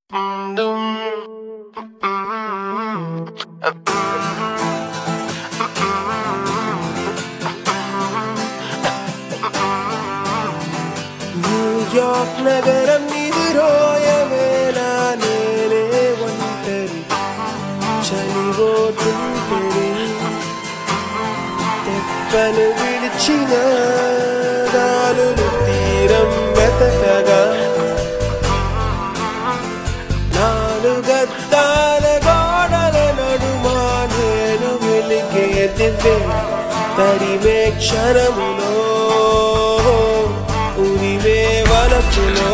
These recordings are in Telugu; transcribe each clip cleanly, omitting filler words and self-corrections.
న్యూయార్క్ నగరం నిదురోయవేళ నేనే ఒంటరి చలిపోతుంటరి తెప్పలు విడిచిన గాలులు తీరం వెతకగా నాలుగద్దాల గోడల నడుమా నేను వెలిగే దివ్వె తరిమే క్షణములో ఉరివే వలపులో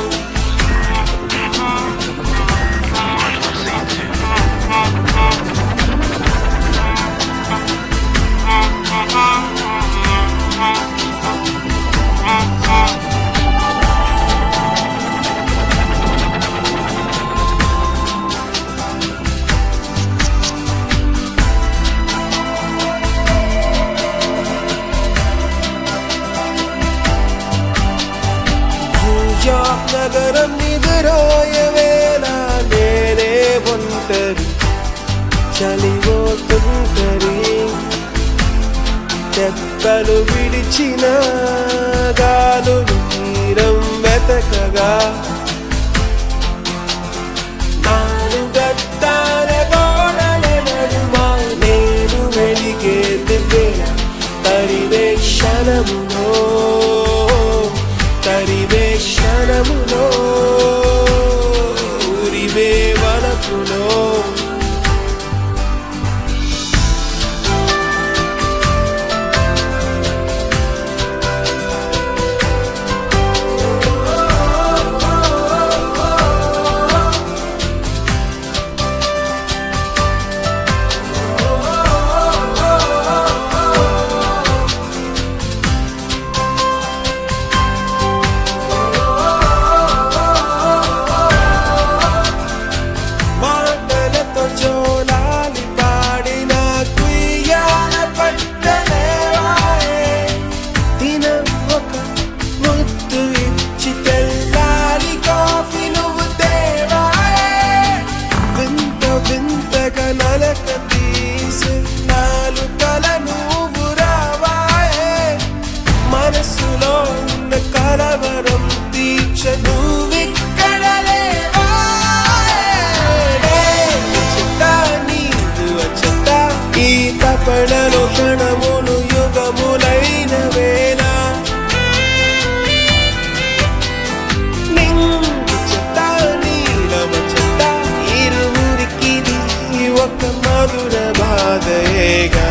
న్యూయార్క్ నగరం నిదురోయవేళ నేనే ఒంటరి చలిపోతుంటరి తెప్పలు విడిచిన గాలులు తీరం వెతకగా నాలుగద్దాల గోడల నడుమా నేను వెలిగే దివ్వె తరివే క్షణములో తరివే క్షణములో ఉరివే వలపులో పడలో క్షణములు యుగములైన వేళ నింగు చెత్త నీలమ చెత్త ఇరువురికిది ఒక మధుర బాధయేగా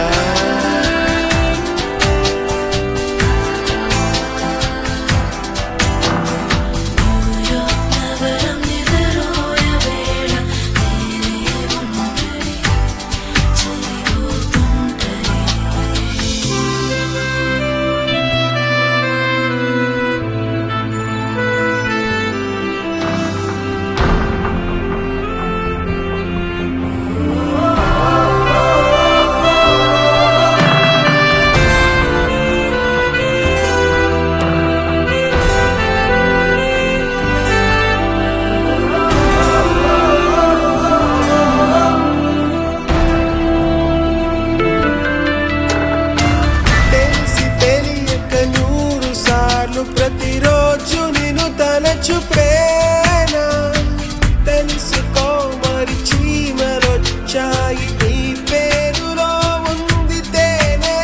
ప్రతిరోజు నిన్ను తలచు ప్రేమ తెలుసుకో మరి చీమలొచ్చాయి నీ పేరులో ఉంది తేనే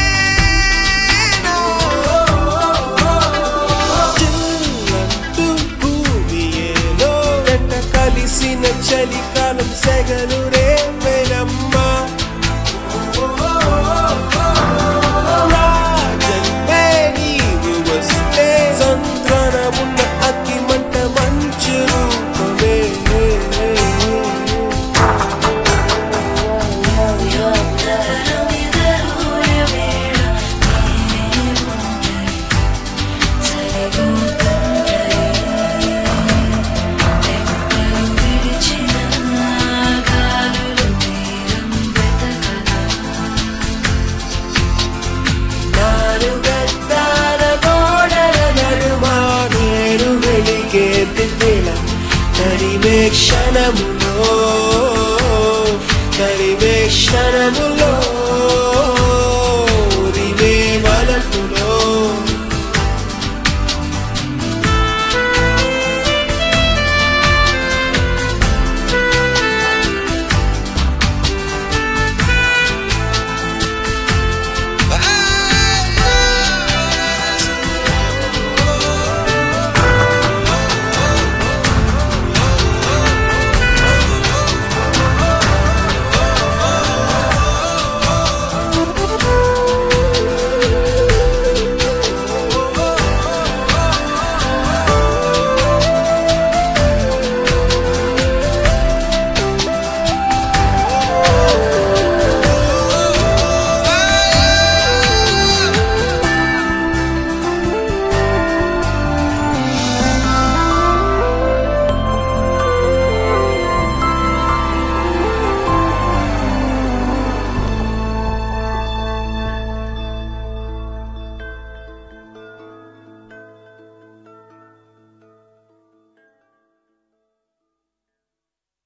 చిల్లంటూ భూమి ఏలో గంట కలిసిన చలికాలం సెగలు రేపెనమ్మా అతి మంట మంచు రూపమే విడిచిన గాలు క్షణములో